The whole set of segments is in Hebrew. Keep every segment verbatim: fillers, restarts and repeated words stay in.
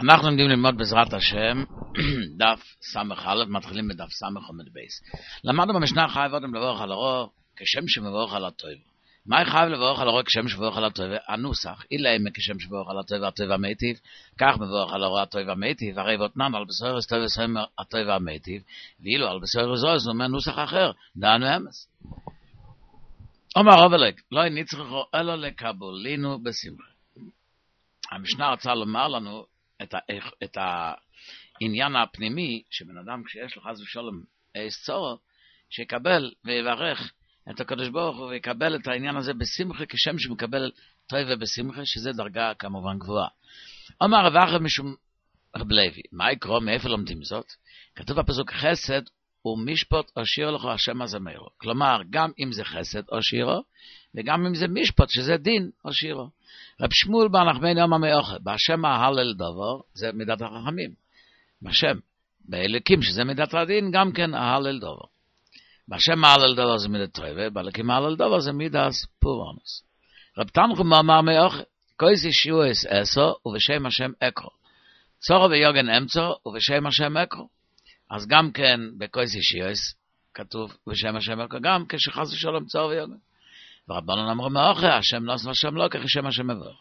אנחנו לומדים ללמוד בעזרת השם דף סמך א', מתחילים בדף סמך עמוד בייס. למדנו במשנה חייב אדם לברך על הרוע כשם שמברך על הטוב. מה חייב לברך על הרוע כשם שמברך על הטוב? הנוסח, אילם כשם שמברך על הטוב הטוב המיטיב, כך מברך על הרוע הטוב המיטיב, הרי ואתנן על בסויר טוב וסם הטוב המיטיב, ואילו על בסויר זו זה אומר נוסח אחר, דענו אמס. אומר רבלק, לא נצטרכו אלא לקבולינו בשמחה. המשנה רצה לומר לנו את, ה, את העניין הפנימי, שבן אדם כשיש לו חס ושלום אס צורו, שיקבל ויברך את הקדוש ברוך הוא ויקבל את העניין הזה בשמחה, כשם שמקבל טוב ובשמחה, שזה דרגה כמובן גבוהה. אומר רב אחר משום רב לוי, מה יקרו, מאיפה לומדים זאת? כתוב בפסוק חסד ומשפט אשיר לך השם הזמרו. כלומר, גם אם זה חסד אשירו, וגם אם זה משפט, שזה דין אשירו. רב שמואל בר נחמני אומר מאוכל, בהשם ההלל דבר, זה מידת החכמים. בהשם, באלוקים, שזה מידת הדין, גם כן ההלל דבר. בהשם ההלל דבר זה מידת טובה, באלוקים ההלל דבר זה מידת פורענוס. רב תנחום אמר מאוכל, כויס ישוע אס אסו, ובשם השם אקרו. צורו ויוגן אמצו, ובשם השם אקרו. אז גם כן בכויס ישוע כתוב בשם השם אקרו, גם כשחס ושלום צורו ויוגן. ורבנן אמרו מאוכל, השם נוס והשם לא, כשם השם מברך.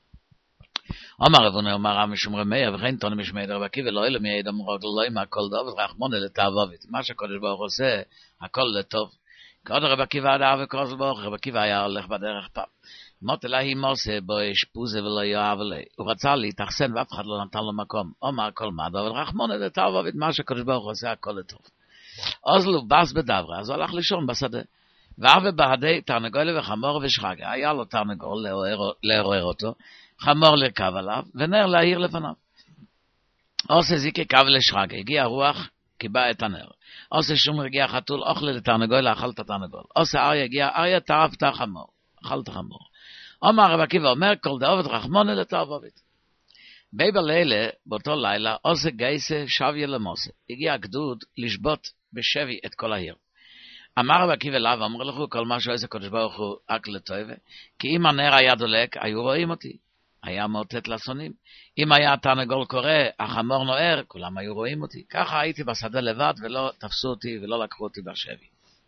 אמר רבנו אמר רב משום רמיה, וכן תונו משמי דר בקי, ולא אלו מי ידע מרוק ללוי מהכל דוב, ורחמונה לתאבובית. מה שהקודש ברוך עושה, הכל לטוב. כעוד רב עקיבא עדה וקוזל ברוך, רב עקיבא היה הולך בדרך פעם. מות אלוהי מוסה בו אשפוזה ולא יאהב אלוהי. הוא רצה להתאכסן ואף אחד לא נתן לו מקום. אמר כל מה דוב, ורחמונה לתאבובית. מה שהקודש ברוך עושה, הכל לטוב. אז לו בס בדברה, אז הוא הלך לישון בשדה. ואהבה בהדי תרנגול וחמור ושחגה, היה לו תרנגול לעורר אותו, חמור לרכב עליו, ונר להעיר לפניו. עושה זיקי קו לשחגה, הגיע רוח, קיבע את הנר. עושה שומר הגיע חתול, אוכל לתרנגול, לאכל את התרנגול. עושה אריה הגיע, אריה טרף את החמור, אכל את החמור. אומר רב עקיבא אומר, כל דאובת רחמונה לתאבובית. בי בלילה, באותו לילה, עושה גייסה שביה למוסה. הגיע גדוד לשבות בשבי את כל העיר. אמר רב עקיבא לה ואמר לכו כל מה שעושה הקדוש ברוך הוא רק לטובה, כי אם הנר היה דולק היו רואים אותי, היה מאותת לשונאים. אם היה תרנגול קורא, החמור נוער, כולם היו רואים אותי. ככה הייתי בשדה לבד ולא תפסו אותי ולא לקחו אותי בשבי.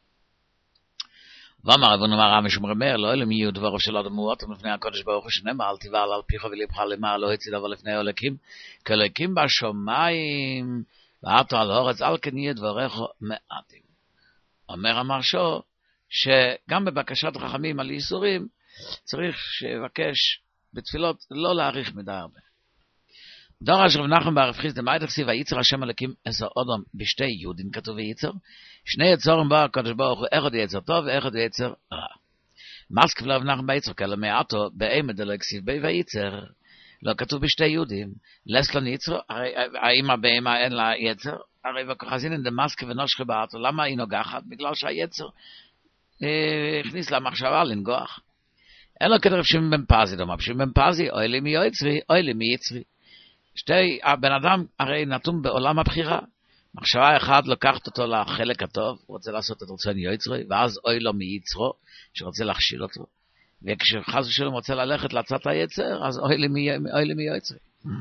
ואמר רבנו אמר רב משום רמיה, לא אלו מי יהיו דברו של אדם מועטם לפני הקדוש ברוך הוא, שנאמר אל תבעל על פיך ולבך למעלה, לא הצית אבל לפני אלוקים, כי אלוקים בשמיים ואתו על הארץ, אל כן יהיה דבריך מעטים. אומר המרשו, שגם בבקשת חכמים על ייסורים, צריך שיבקש בתפילות לא להאריך מדי הרבה. דורש רב נחמן בר רב חיסדא, מה תכסיב ויצר השם אלוקים עשר אדם בשתי יהודים כתוב ויצר, שני יצורים בו הקדוש ברוך הוא, אחד יצר טוב ואחד יצר רע. מסקב לרב נחמן ביצר, כאלה מעטו, באמד אלו הכסיב בי ויצר, לא כתוב בשתי יהודים, לסלון יצר, האמא באמא אין לה יצר, הרי וכוחזינן דמאסקה ונושכה בארתו, למה היא נוגחת? בגלל שהיצר אה, הכניס לה מחשבה לנגוח. אלא כדרב שמעון בן פזי, דומה בשמעון בן פזי, אוי לי מי יצרי, אוי לי מי יצרי. שתי, הבן אדם הרי נתון בעולם הבחירה. מחשבה אחד לוקחת אותו לחלק הטוב, הוא רוצה לעשות את רצון יצרי, ואז אוי לו מי יצרו, שרוצה להכשיל אותו. וכשחס ושלום רוצה ללכת לצאת היצר, אז אוי לי מי, אוי לי מי יצרי.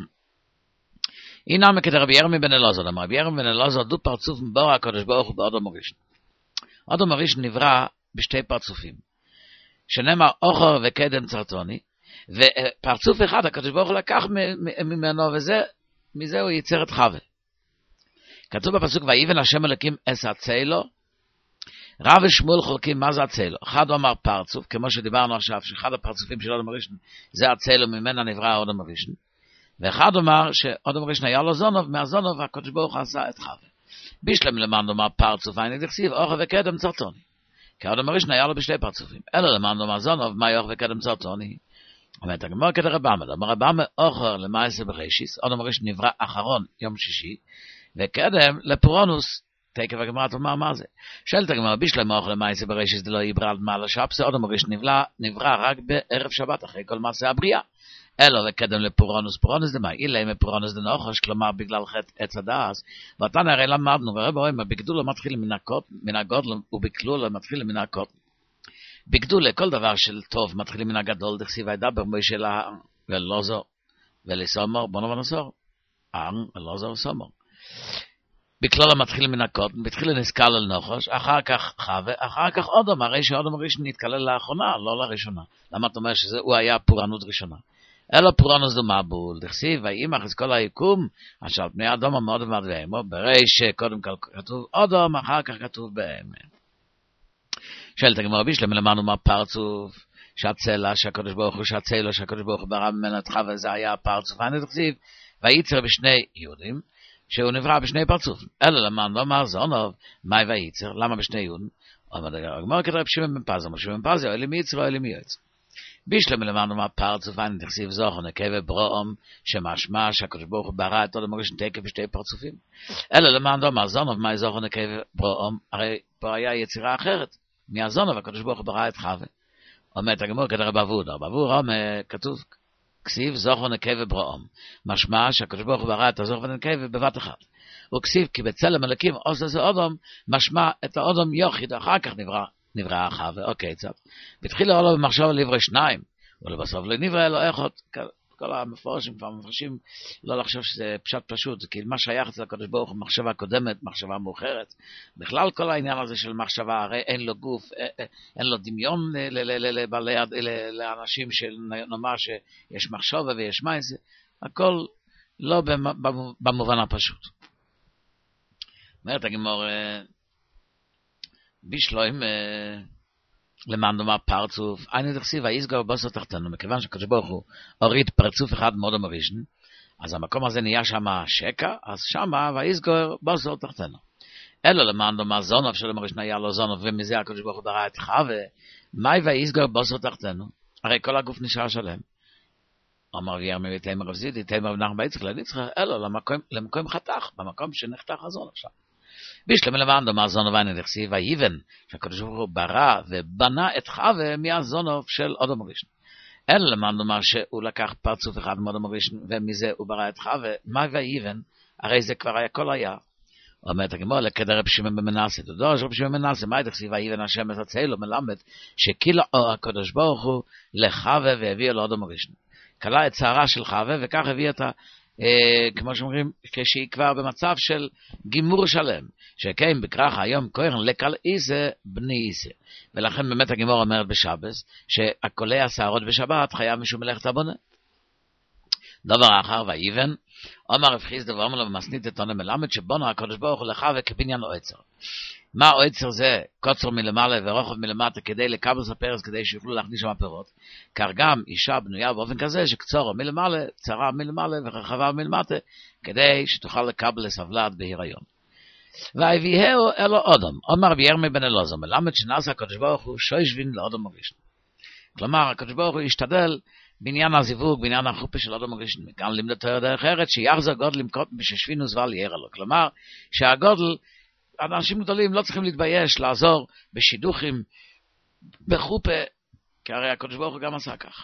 הנה מכדי רבי ירמי בן אלעזר, אמר רבי ירמי בן אלעזר, דו פרצוף מבורא הקדוש ברוך הוא באדם הראשון. אדם הראשון נברא בשתי פרצופים, שנאמר אוחר וקדם צרטוני, ופרצוף אחד הקדוש ברוך הוא לקח ממנו, וזה, מזה הוא ייצר את חווה. כתוב בפסוק, ויבן השם אלוקים אס הצלו, רב ושמואל חולקים מה זה הצלו. אחד אמר פרצוף, כמו שדיברנו עכשיו, שאחד הפרצופים של אדם הראשון, זה הצלו, ממנה נברא אדם הראשון. ואחד אומר שאדם ראשון היה לו זונוב, מהזונוב הקדוש ברוך הוא עשה את חווה. בישלם למען אומר פרצוף, ואין דכסיב, אוחר וקדם צרטוני. כי אדם ראשון היה לו בשתי פרצופים. אלא למען אומר זונוב, מה אוחר וקדם צרטוני? אומרת הגמרא כדי רבמה, אומר רבמה אוחר למעשה בראשיס, אדם ראשון נברא אחרון יום שישי, וקדם לפורענוס, תקף הגמרא תאמר מה זה. שאלת הגמרא, בישלם אוחר למעשה בראשיס, דלא יברא על מעלה שבסה, אדם ראשון נברא רק בערב שבת, אחרי כל מעשה הבריאה. אלו וקדם לפורענוס, פורענוס דמי, אילה עם פורענוס דנוחש, כלומר בגלל חטא עץ הדס, ואתה נראה למדנו, ורב רואים, בגדולה מתחיל מן הגודל, ובכלולה מתחיל מן הקוטן. בגדולה, כל דבר של טוב מתחיל מן הגדול, דכסיב וידבר מוישה להר, ולא זו, ולסומר בונו ונסור. ארן, אלעזר וסומר. בכלל מתחיל מן הקוטן, בתחילה נסקל על נחוש, אחר כך חווה, אחר כך אודם, הרי שאודם הראשון נתקלל לאחרונה, לא לראשונה. למה אתה אומר שהוא היה פורענות ראשונה? אלא פורענות זו מבול, דכסיב, וימח את כל היקום, אשר על פני אדום המאוד ומאוד ואימו, ברי שקודם כתוב אודם, אחר כך כתוב באימו. שאלת הגמרא בישלם, למדנו מה פרצוף, שהצלע, שהקדוש ברוך הוא, שהצלע, שהקדוש ברוך הוא ברא ממנה את חווה, זה היה הפרצוף, אני דכסיב, וייצר בשני יהודים, שהוא נברא בשני פרצוף. אלא למען לא אמר זונוב, מאי וייצר, למה בשני יהודים? אומר הגמרא כתוב שמעון בן פזי, שמעון בן פזי, או אלי מיצר או אלי מיוצר. בישלם למען אומר פרצוף, אני דכסיב זוכר, נקבה ברום, שמשמע שהקדוש ברוך הוא ברא את אדם הראשון תקף בשתי פרצופים. אלא למען לא אמר זונוב, מאי זוכר נקבה ברום, הרי פה היה יצירה אחרת. מהזונוב, הקדוש ברוך הוא ברא את חווה. אומרת הגמרא כתוב בבודה, בבודה כתוב כסיב זוכר נקבה ברום, משמע שהקדוש ברוך הוא ברא את הזוכר ונקבה בבת אחת. וכסיב כי בצלם אלוקים עושה זה אדם, משמע את האדם יחיד, אחר כך נברא נברא החווה. אוקיי, צד. בתחילה עולה במחשבה לברא שניים, ולבסוף לא נברא אלא אחד. כל המפורשים כבר מפרשים לא לחשוב שזה פשט פשוט, זה כאילו מה שייך אצל הקדוש ברוך הוא, מחשבה קודמת, מחשבה מאוחרת. בכלל כל העניין הזה של מחשבה, הרי אין לו גוף, אין לו דמיון לאנשים שנאמר שיש מחשבה ויש מייס, הכל לא במובן הפשוט. אומרת הגמור, בישלוים למען נאמר פרצוף, אני דכסיב ויסגור בוסו תחתנו, מכיוון שהקדוש ברוך הוא הוריד פרצוף אחד מאודם הראשון, אז המקום הזה נהיה שם שקע, אז שם ויסגור בוסו תחתנו. אלא למען נאמר זונוב, שלום הראשון היה לו זונוב, ומזה הקדוש ברוך הוא ברא את חווה, מאי ויסגור בוסו תחתנו? הרי כל הגוף נשאר שלם. אמר ירמי תימר רב זידי, תימר בן נחמן יצחק לנצחק, אלא למקום חתך, במקום שנחתך הזונוב שם. בישלם למען נאמר זונוב אני דכסיב ויבן, שהקדוש ברוך הוא ברא ובנה את חווה מהזונוב של אדם הראשון. אלא למען נאמר שהוא לקח פרצוף אחד מאדם הראשון ומזה הוא ברא את חווה, מה ויבן? הרי זה כבר היה כל היה. אומרת הגמרא לכדר רבי שמעון בן מנסיה, דודו של רבי שמעון בן מנסיה, מה דכסיב ויבן השם את הצלע, מלמד שקילה הקדוש ברוך הוא לחווה והביא לו אדם הראשון. קלה את שערה של חווה וכך הביא אותה, אה, כמו שאומרים, כשהיא כבר במצב של גימור שלם, שכן בכרך היום כהן לקל איזה בני איזה. ולכן באמת הגמרא אומרת בשבס, שהקולע שערות בשבת חייב משום מלאכת הבונה. דבר אחר ויבן, אומר רב חיסדא ואומר לו במסנית עתונה מלמד שבונה הקדוש ברוך הוא לחווה כבניין אוצר. מה אוצר זה? קוצר מלמעלה ורוחב מלמטה כדי לקבל ספרס, כדי שיוכלו להכניס שם פירות. כך גם אישה בנויה באופן כזה שקצורה מלמעלה, צרה מלמעלה ורחבה מלמטה, כדי שתוכל לקבל לסבלת בהיריון. והביאהו אלו אדם, אומר רבי ירמי בן אלעזר, מלמד שנעשה הקדוש ברוך הוא שוישבין לאדם הראשון. כלומר, הקדוש ברוך הוא ישתדל בעניין הזיווג, בעניין החופה של אדם הראשון, גם לימד תורה דרך ארץ, שיחזור גודל למקות בששבין וזבל ירא לו. כלומר, שהגודל, אנשים גדולים לא צריכים להתבייש, לעזור בשידוכים, בחופה, כי הרי הקדוש ברוך הוא גם עשה כך.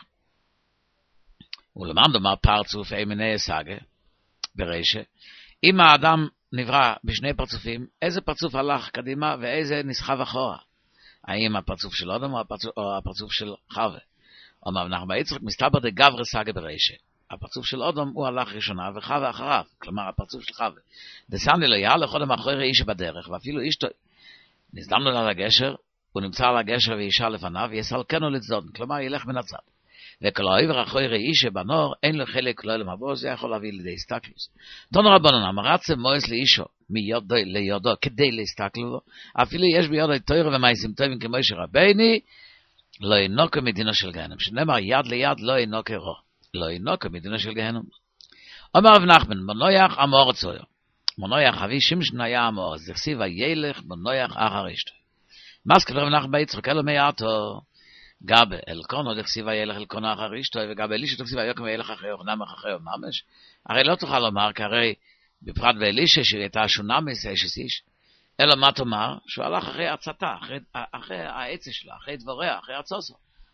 ולמען דאמר פרצוף מיני סגה, ברישה, אם האדם נברא בשני פרצופים, איזה פרצוף הלך קדימה ואיזה נסחב אחורה? האם הפרצוף של אדם או הפרצוף, או הפרצוף של חווה? אומר נחמן יצחק, מסתבר דגברא סגה ברישה. הפרצוף של אדם הוא הלך ראשונה וחווה אחריו, כלומר הפרצוף של חווה. דסני לא יהלך אדם אחרי איש בדרך, ואפילו אשתו נזדמנו לה לגשר, הוא נמצא על הגשר ואישה לפניו, יסלקנו לצדוד, כלומר ילך מן הצד. וכל העבר אחרי איש בנור, אין לו חלק לא למבוא, זה יכול להביא לידי הסתכלוס. תנו רבנן, אמרצה מויס לאישו, מיודו ליודו, כדי להסתכלו, אפילו יש ביודו תורה ומעשים טובים כמו שרבני, לא ינוקו מדינה של גהנם, שנאמר יד ליד לא ינוקו רו, לא ינוקו מדינה של גהנם. אומר רב נחמן, מנויח אמור צויר, מנויח אבי שמשון היה אמור, זכסיב הילך מנויח אחר אשתו. מסקל רב נחמן ביצחק אלו מייעתו, גב אלקונו דכסיב הילך אלקונו אחר אשתו, וגב אלישע דכסיב הילך מילך אחרי יוחנן אחרי ממש. הרי לא תוכל לומר, כי הרי בפרט באלישע שהייתה שונה מאשת איש, אלא מה תאמר? שהוא הלך אחרי הצתה, אחרי, אחרי העצה שלה, אחרי דבריה, אחרי הצוסו.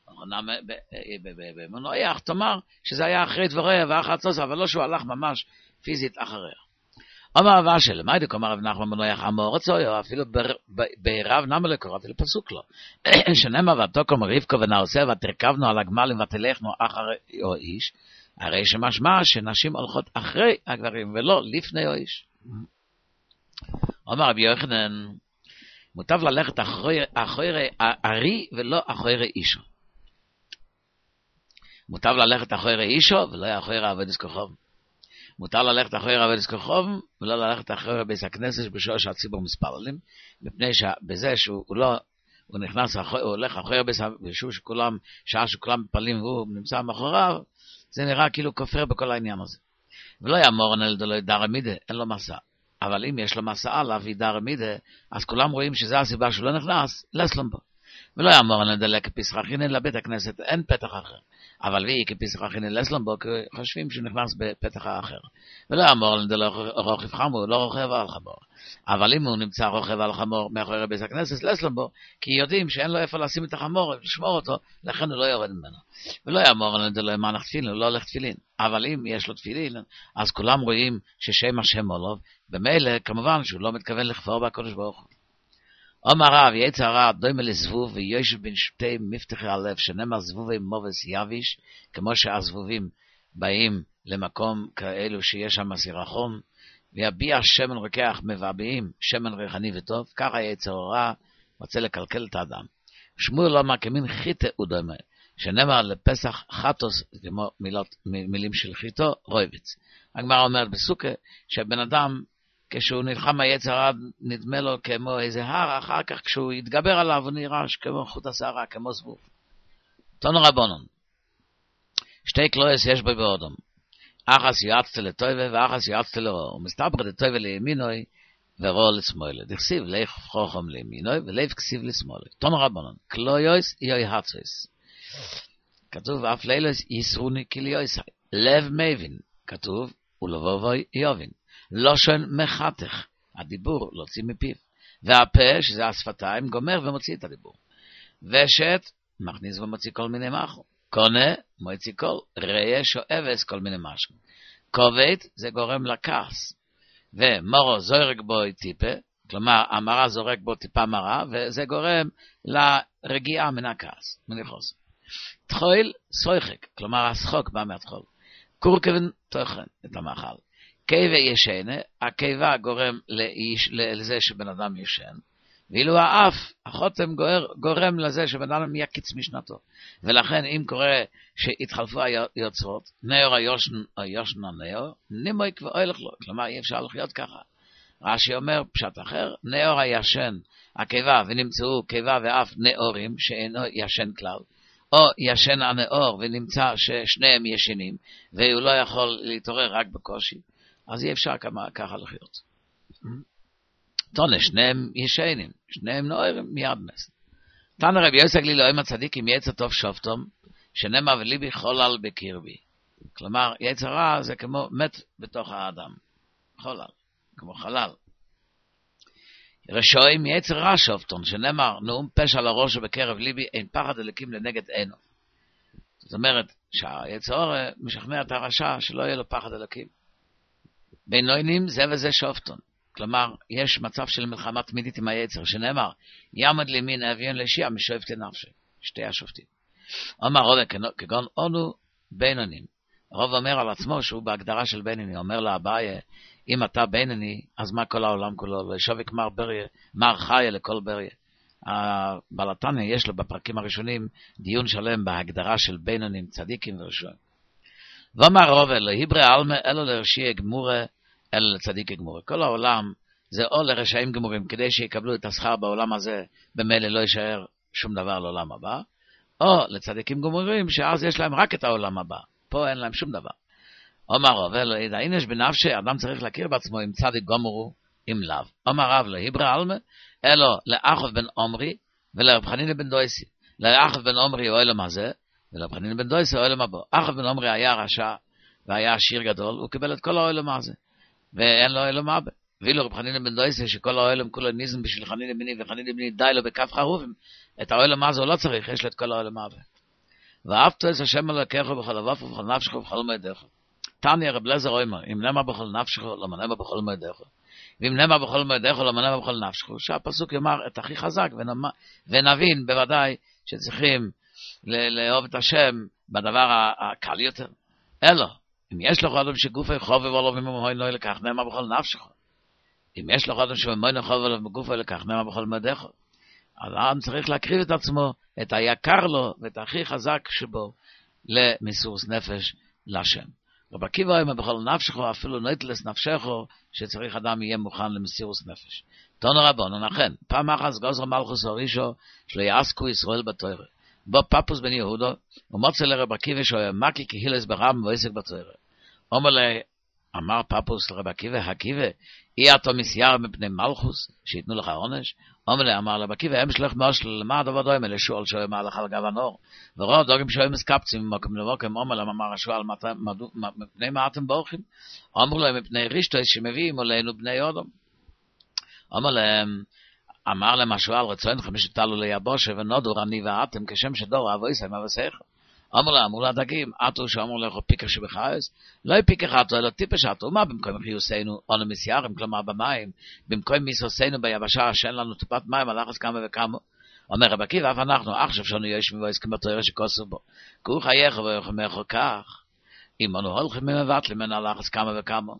במנויח תאמר שזה היה אחרי דבריה ואחרי הצוסו, אבל לא שהוא הלך ממש פיזית אחריה. אומר רב אשי, למה ידעו אמר רב נחמן מנויח אמור רצויו, אפילו ברב נמה לקרוא, אפילו פסוק לו. שנאמר ותוקם רבקה ונעשה ותרכבנו על הגמלים ותלכנו אחרי איש, הרי שמשמע שנשים הולכות אחרי הגברים ולא לפני האיש. אומר רבי יוחנן, מוטב ללכת אחרי, אחרי ארי ולא אחרי אישו. מוטב ללכת אחרי אישו ולא אחרי עבודת כוכב. מותר ללכת אחרי עבודת כוכב ולא ללכת אחרי בית הכנסת בשעה שהציבור מספללים, מפני שבזה שהוא לא, הוא נכנס, הוא הולך אחרי בשעה שכולם, שעה שכולם מפלים והוא נמצא מאחוריו, זה נראה כאילו כופר בכל העניין הזה. ולא יאמור נלדו דר מידה, אין לו מסע. אבל אם יש לו מסע עליו דר מידה, אז כולם רואים שזה הסיבה שהוא לא נכנס, לסלום בו. ולא יאמור נלדו כפסחכין לבית הכנסת, אין פתח אחר. אבל והיא כפסחכין לסלום בו, חושבים שהוא נכנס בפתח האחר. ולא יאמור נלדו רוכב חמור, הוא לא רוכב על חמור. אבל אם הוא נמצא רוכב על חמור מאחורי בית הכנסת, לסלום בו, כי יודעים שאין לו איפה לשים את החמור, לשמור אותו, לכן הוא לא יורד ממנו. ולא יאמור נלדו למענך תפילין, הוא לא הולך תפילין. אבל אם יש לו תפילין, אז כולם רואים ששם השם עליו, במילא כמובן שהוא לא מתכוון לכפור בקדוש ברוך הוא. אומר רב, יצר הרע דומה לזבוב ויושב בין שתי מפתחי הלב, שנאמר זבובי מובס יביש, כמו שהזבובים באים למקום כאלו שיש שם סירחון, ויביע שמן רוקח מבביעים, שמן ריחני וטוב, ככה יצר הרע רוצה לקלקל את האדם. שמואל אומר כמין חיטה הוא דומה, שנאמר לפסח חטוס, כמו מילות, מילים של חיטו, רויביץ. הגמרא אומרת בסוכה, שבן אדם כשהוא נלחם היצר הרע נדמה לו כמו איזה הר, אחר כך כשהוא יתגבר עליו הוא נראה כמו חוט השערה, כמו זבוב. תנו רבונון, שתי קלויס יש בו באודום, אחס יועצת לטויבה ואחס יועצת לרוע, ומסתבר לטויבה לימינוי ורוע לשמאלה, דכסיב ליך חוכם לימינוי ולייב כסיב לשמאלה. תנו רבונון, קלויוס יוי הצויס, כתוב אף לילוס יסרוני כליוסי, לב מבין, כתוב ולבובוי יובין, לושן מחתך, הדיבור להוציא מפיו, והפה, שזה השפתיים, גומר ומוציא את הדיבור. ושת, מכניס ומוציא כל מיני מחו. קונה, מוציא כל, ראה שואבס כל מיני משהו. כובד, זה גורם לכעס. ומורו זורק בו טיפה, כלומר, המרה זורק בו טיפה מרה, וזה גורם לרגיעה מן הכעס, מניחוס. תחויל, סויחק, כלומר, השחוק בא מהתחול. קורקבן, תוכן את המאכל. קיבה ישנה, הקיבה גורם לאיש, לזה שבן אדם ישן, ואילו האף, החותם גורם, גורם לזה שבן אדם יקיץ משנתו. ולכן אם קורה שהתחלפו היוצרות, נאור היושן או יושן הנאור, נימויק ואוילך לו, כלומר אי אפשר לחיות ככה. רש"י אומר פשט אחר, נאור הישן, הקיבה, ונמצאו קיבה ואף נאורים שאינו ישן כלל, או ישן הנאור ונמצא ששניהם ישנים, והוא לא יכול להתעורר רק בקושי, אז אי אפשר כמה, ככה לחיות. תונה, שניהם ישנים, שניהם נאורים מיד מס. תנא רבי יוסי הגלילי אם הצדיק עם יצר טוב שופטום, שנאמר וליבי חולל בקרבי. כלומר, יצר רע זה כמו מת בתוך האדם. חולל, כמו חלל. רשעים יצר רע שופטום, שנאמר נאום פשע לראש ובקרב ליבי, אין פחד אלוקים לנגד עינו. זאת אומרת, שהיצר משכנע את הרשע שלא יהיה לו פחד אלוקים. בינונים זה וזה שופטון. כלומר, יש מצב של מלחמה תמידית עם היצר, שנאמר, יעמד לימין אביון לשיעה משופטי נפשי. שתי השופטים. אומר רוב כגון אונו בינונים. רוב אומר על עצמו שהוא בהגדרה של בינוני, אומר לאביי, אם אתה בינוני, אז מה כל העולם כולו? לשווק מר בריה, מר חיה לכל בריה. הבלתניה יש לו בפרקים הראשונים דיון שלם בהגדרה של בינונים, צדיקים ורשועים. ואומר רוב אלו, היברי אלמה אלו לרשיעי גמורה, אלו לצדיקי גמורה. כל העולם זה או לרשעים גמורים, כדי שיקבלו את השכר בעולם הזה, במילא לא יישאר שום דבר לעולם הבא, או לצדיקים גמורים, שאז יש להם רק את העולם הבא. פה אין להם שום דבר. אומר רב, אלו, הנה יש בנפשי, אדם צריך להכיר בעצמו עם צדיק גמורו, עם לאו. אומר רב, להיברי אלמה, אלו לאחוב בן עומרי, ולרב חנינא בן דויסי. לאחוב בן עומרי הוא אלו מה זה, ולרב חנינא בן דויסי הוא אלו מה בו. אחוב בן עומרי היה רשע, והיה עשיר גדול, הוא קיבל את כל האלו מה זה. ואין לו אלו מה בו. ואילו רב חנינא בן דויסי, שכל האלו כולו ניזם בשביל חנינא בני, וחנינא בני די לו בכף חרובים, את האלו מה זה הוא לא צריך, יש לו את כל האלו מה בו. ואהבת את השם אלוקיך בכל לבבך ובכל נפשך ובכל מאודיך. תניא רב אליעזר אומר, אם נאמר בכל נפשך, לא נאמר בכל מאודיך. ואם נאמר בכל מאודיך, לא נאמר בכל נפשך. שהפסוק יאמר את הכי חזק, ונבין בוודאי שצריכים לאהוב את השם בדבר הקל יותר. אלא, אם יש לך אדם שגופי חובב עליו ממוין לא לקח, נאמר בכל נפשך. אם יש לך אדם שמוין חובב עליו מגופי לקח, נאמר בכל מדך. האדם צריך להקריב את עצמו, את היקר לו, ואת הכי חזק שבו, למסירות נפש לשם. רבי עקיבא אומר בכל נפשך, אפילו נטלס נפשך, שצריך אדם יהיה מוכן למסירות נפש. תנו רבנו, נכן, פעם אחת גוזר מלכוס הורישו, שלא יעסקו ישראל בתורה. בו פפוס בן יהודו, ומוצא לרבי עקיבא שהוא מקי כהילס ברם ועסק בתורה. אומר לי, אמר פפוס לרבי עקיבא, עקיבא, אי אתה מסייר מפני מלכוס, שיתנו לך עונש? אומר לי, אמר לרבי עקיבא, הם שלח מושל, למה הדבר דומה לשואל שהוא אמר לך על גב הנור? ורוב דוגים שהוא מסקפצים ממוקם למוקם, אומר להם, אמר השואל, מפני מה אתם בורחים? אומר להם, מפני רישטויס שמביאים עלינו בני אדם. אומר להם, אמר להם השואל, רצוין חמישת תלו ליבושה ונודור אני ואתם כשם שדור אבו יסיים אבסך. אמר להם, אמרו לדגים, אתו שאמרו לך פיקר שבחייס, לא פיקר אתו אלא טיפש אתו, מה במקום חיוסנו אנו מסיירים, כלומר במים, במקום מיסוסנו ביבשה שאין לנו טיפת מים, הלחץ כמה וכמה. אומר רבי עקיבא, אף אנחנו, עכשיו שאנו יש מבויסקים בתורה שכוסו בו, קור חייך ויחמך כך, אם אנו הולכים ממבטלים מן הלחץ כמה וכמה,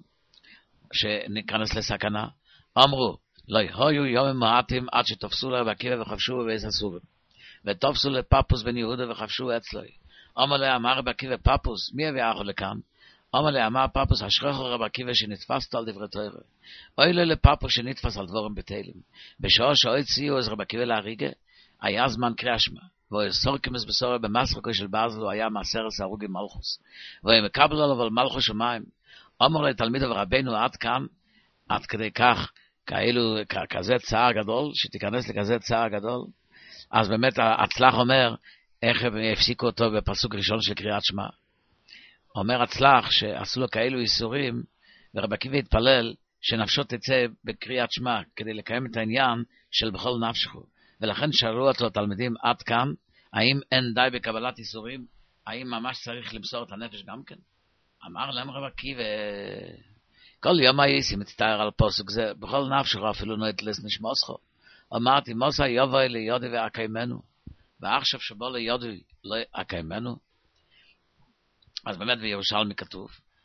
שניכנס לסכנה. אמרו, לא היו יומים מעטים עד שתופסו לרבי עקיבא וחפשו והססו, ותופסו לפפוס בן יהודה וחפשו אצלו. אמר לי, אמר רבי עקיבא, פפוס, מי הביא אחו לכאן? אמר לי, אמר פפוס, אשריך רבי עקיבא שנתפסת על דברי תורה. אוי לו לפפוס שנתפס על דבורים בתהילים. בשעה שהוציאו אז רבי עקיבא להריגה, היה זמן קריאה שמע. והוא סורקמס בסורי במסרקו של ברזל, היה מעשרת הרוגי מלכוס. והוא מקבל עליו על מלכוס שמיים. אמר לי, תלמידו ורבנו, עד כאן, עד כדי כך, כאילו, כזה צער גדול, שתיכנס לכזה צער גדול. אז באמת הצלח אומר, איך הפסיקו אותו בפסוק ראשון של קריאת שמע. אומר הצלח שעשו לו כאלו איסורים, ורבי עקיבא התפלל שנפשו תצא בקריאת שמע, כדי לקיים את העניין של בכל נפשך. ולכן שאלו אותו תלמידים עד כאן, האם אין די בקבלת איסורים? האם ממש צריך למסור את הנפש גם כן? אמר להם רבי עקיבא, כל יום הייתי מצטער על פסוק זה, בכל נפשך אפילו נטלס נשמוסך. אמרתי, מוסא יבוא ליודי ואקיימנו. ועכשיו שבו ליודי לא אקיימנו, אז באמת בירושלמי כתוב,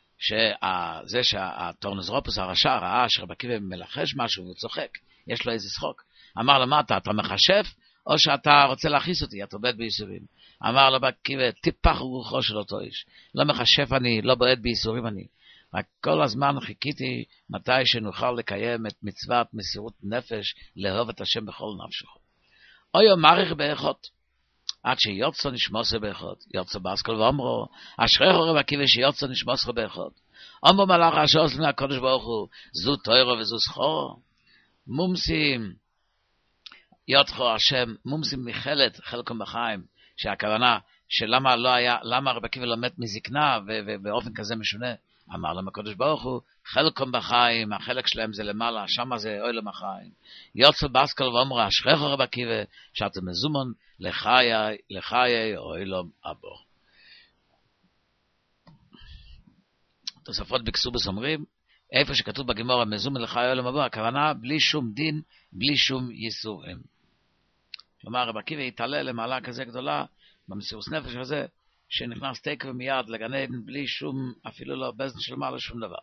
שזה שהטורנזרופוס הרשע ראה שרבי עקיבא מלחש משהו והוא צוחק, יש לו איזה צחוק. אמר לו, מה אתה, אתה מחשף, או שאתה רוצה להכיס אותי, אתה בועט בייסורים? אמר לו רבי עקיבא, טיפח רוחו של אותו איש, לא מחשף אני, לא בועט בייסורים אני, רק כל הזמן חיכיתי מתי שנוכל לקיים את מצוות מסירות נפש, לאהוב את השם בכל נפשך. אוי מעריך באחות, עד שיוצא נשמוסו באחד, יוצא באסקל ואומרו, אשריך רבי עקיבא שיוצא נשמוסו באחד. אמרו מלאך השעוס לפני הקדוש ברוך הוא, זו תוירו וזו סחורו. מומסים, יודחו השם, מומסים מחלת, חלקם בחיים, שהכוונה שלמה לא היה, למה רבי עקיבא לומד מזקנה ובאופן כזה משונה, אמר להם הקדוש ברוך הוא, חלקם בחיים, החלק שלהם זה למעלה, שמה זה אוילם החיים. יוצא באסקל ואומרו, אשריך רבי עקיבא, שאתה מזומון לחיי, לחיי אוילם אבו. תוספות בקסובס אומרים, איפה שכתוב בגמרא מזומון לחיי אוילם אבו, הכוונה בלי שום דין, בלי שום ייסורים. כלומר, רבי עקיבא יתעלה למעלה כזה גדולה, במסירות נפש הזה, שנכנס תקווה מיד לגן עדן בלי שום, אפילו לא בזן של מעלה, שום דבר.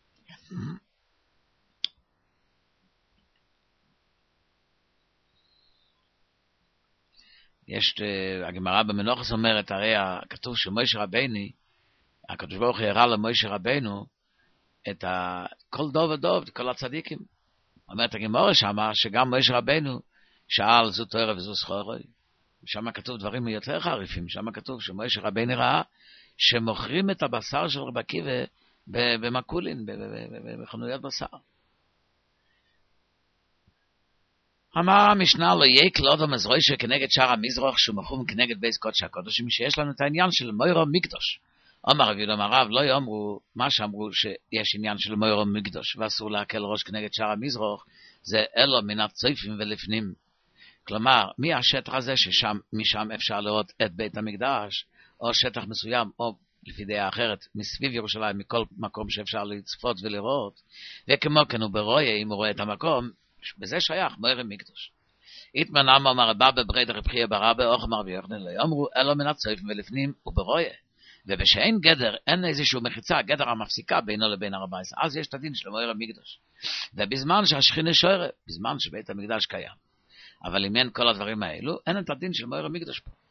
יש, הגמרא במנוחס אומרת, הרי כתוב שמוישה רבני, הקדוש ברוך הוא הראה למוישה רבנו, את ה, כל דוב ודוב, את כל הצדיקים. אומרת הגמרא שמה, שגם מוישה רבנו, שאל זו תורה וזו סחורוי. שם כתוב דברים יותר חריפים, שם כתוב שמוישה רבני ראה, שמוכרים את הבשר של רבי עקיבא במקולין, בחנויות בשר. אמר המשנה לא יהיה כלודו מזרוישה כנגד שער המזרח שמוכרים כנגד בייס קודש הקודשים, שיש לנו את העניין של מוירו מקדוש. אמר רבי יהודה הרב, לא יאמרו מה שאמרו שיש עניין של מוירו מקדוש ואסור להקל ראש כנגד שער המזרח, זה אלו מן הצויפים ולפנים. כלומר, מי השטח הזה ששם, משם אפשר לראות את בית המקדש, או שטח מסוים, או לפי דעה אחרת, מסביב ירושלים, מכל מקום שאפשר לצפות ולראות, וכמו כן הוא ברויה, אם הוא רואה את המקום, בזה שייך, מוירו מקדוש. התמנם אמר רבא בברייתא רב חייא ברבא, אוך אמר רבי יוחנן, לא יאמרו אלו מן הצויפים ולפנים וברויה. ובשאין גדר, אין איזשהו מחיצה, גדר המפסיקה בינו לבין הר הבית, אז יש את הדין של מוער המקדש. ובזמן שהשכינה שורה, בזמן שבית המקדש קיים. אבל אם אין כל הדברים האלו, אין את הדין של מוער המקדש פה.